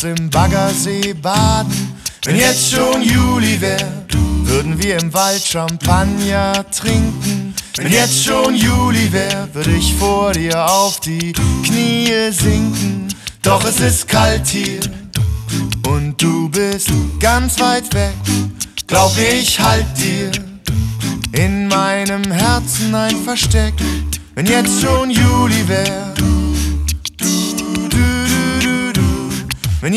Herbst im Baggersee baden. Wenn jetzt schon Juli wär, würden wir im Wald Champagner trinken. Wenn jetzt schon Juli wär, würde ich vor dir auf die Knie sinken. Doch es ist kalt hier und du bist ganz weit weg. Glaub ich halt dir in meinem Herzen ein Versteck. Wenn jetzt schon Juli wär,